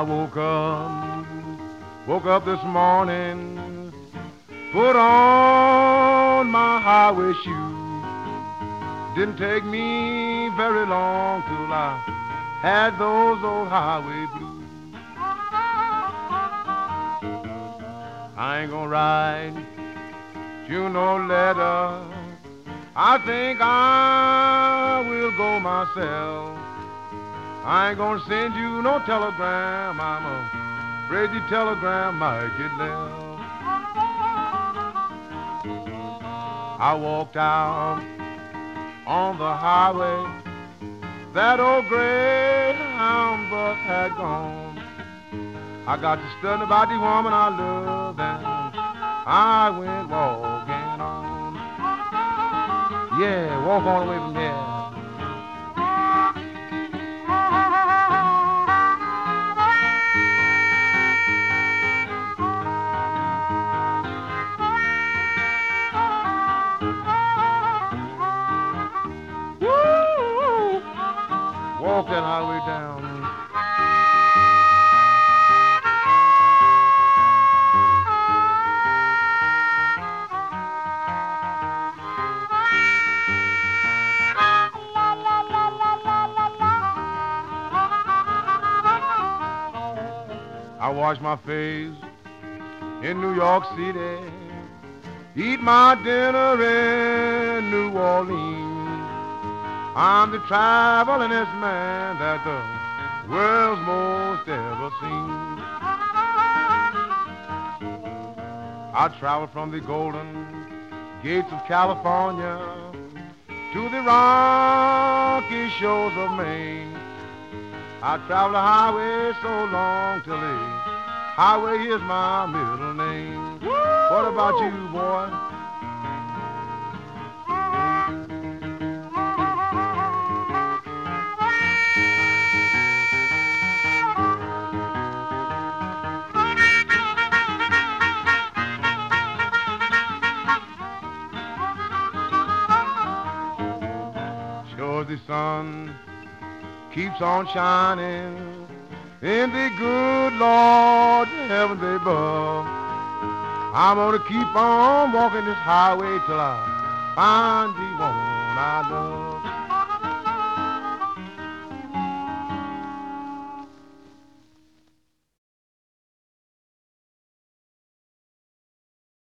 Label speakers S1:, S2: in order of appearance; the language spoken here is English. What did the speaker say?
S1: I woke up this morning, put on my highway shoes. Didn't take me very long till I had those old highway blues. I ain't gonna write you no letter. I think I will go myself. I ain't gonna send you no telegram. I'm afraid the telegram might get left. I walked out on the highway. That old Greyhound bus had gone. I got to studying about the woman I love, and I went walking on. Yeah, walk on away from here. Walk that highway down. I wash my face in New York City, eat my dinner in New Orleans. I'm the travelingest man that the world's most ever seen. I traveled from the golden gates of California to the rocky shores of Maine. I traveled the highway so long till the highway is my middle name. What about you, boy? Sure the sun keeps on shining in the good Lord heavens above. I'm gonna keep on walking this highway till I find the one I love.